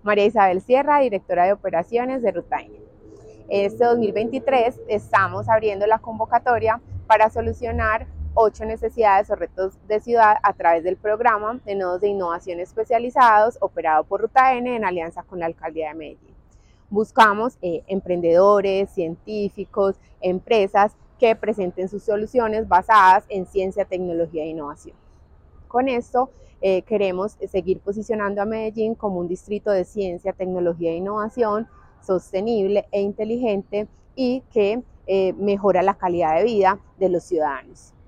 María Isabel Sierra, directora de operaciones de Ruta-N. Este 2023 estamos abriendo la convocatoria para solucionar 8 necesidades o retos de ciudad a través del programa de nodos de innovación especializados operado por Ruta-N en alianza con la Alcaldía de Medellín. Buscamos emprendedores, científicos, empresas que presenten sus soluciones basadas en ciencia, tecnología e innovación. Con esto queremos seguir posicionando a Medellín como un distrito de ciencia, tecnología e innovación sostenible e inteligente y que mejora la calidad de vida de los ciudadanos.